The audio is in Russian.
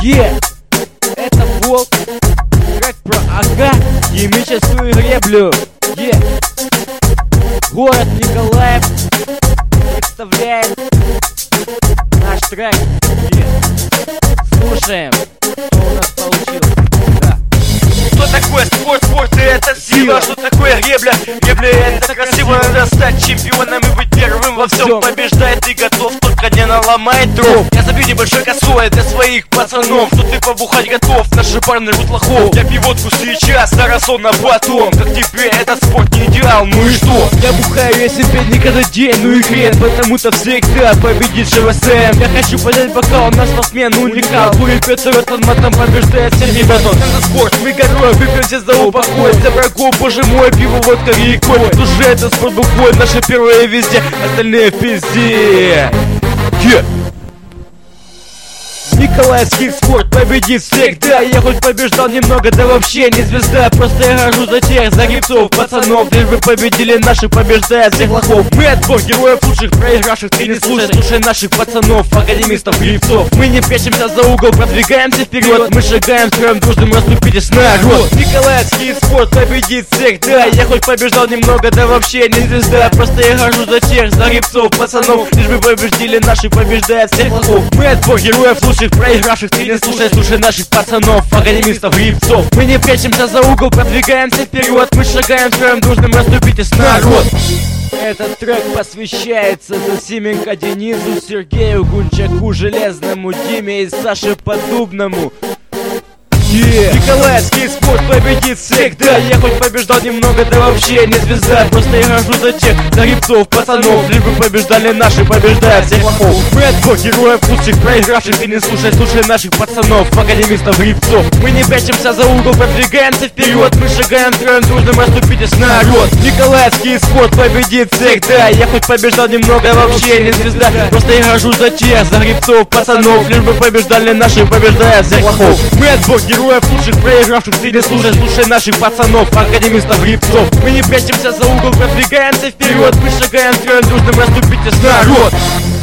Это Волк, трек про академическую греблю. Город Николаев представляет наш трек. Слушаем, что у нас получилось. Что такое спорт? Спорт это сила. Что такое гребля? Гребля это красиво. Надо стать чемпионом и быть первым во всем. Побеждает ты готов, только не наломай дров. Я забью небольшой косой для своих пацанов. Что ты побухать готов, наши парни жрут лохов. Я пью водку сейчас, а расон на потом. Как тебе этот спорт не идеал, ну и что? Я бухаю, я себе не каждый день, ну и хрен. Потому-то всегда победит ЖВСМ. Я хочу поднять бокал, наш спортсмен уникал. Будет пьет он матом, побеждает Сергей Батон. Это спорт, мы герои, выпьем все за упокой. За врагов, боже мой, пиво, водка и коль. Уже это спорт бухой, наши первые везде, остальные в пизде. Николаевский спорт победит всегда. Я хоть побеждал немного, да вообще не звезда. Просто я горжусь за тех загибцов, пацанов. Лишь бы победили наши, побеждая всех лохов. Мы отбор героев лучших, проигравших ты не слушай. Слушай наших пацанов, академистов, грибцов. Мы не прячемся за угол, продвигаемся вперед. Мы шагаем строем дружным, расступитесь народ. Николаевский спорт победит всегда. Я хоть побеждал немного, да вообще не звезда. Просто я горжусь за тех загибцов, пацанов. Лишь бы победили наши, побеждая всех лохов. Мы отбор героев лучших, проигравших ты не слушай. Слушай наших пацанов, академистов, грибцов. Мы не прячемся за угол, продвигаемся вперед. Мы шагаем строем дружным, расступитесь народ. Этот трек посвящается Засименко Денису, Сергею Гунчаку, Железному Диме и Саше Поддубному. Николаевский спорт победит всегда. Я хоть побеждал немного, да вообще не звезда. Просто я горжусь за тех загибцов, пацанов. Лишь бы побеждали наши, побеждая всех лохов. Мы отбор героев лучших, проигравших ты не слушай. Слушай наших пацанов, академистов, грибцов. Мы не прячемся за угол, продвигаемся вперед. Мы шагаем строем дружным, расступитесь народ. Николаевский спорт победит всегда. Я хоть побеждал немного, да вообще не звезда. Просто я горжусь за тех загибцов, пацанов. Лишь бы побеждали наши, побеждая всех лохов. Мы отбор героев лучших, проигравших ты не слушай. Слушай наших пацанов, академистов, грибцов. Мы не прячемся за угол, продвигаемся вперед. Мы шагаем строем дружным, расступитесь народ.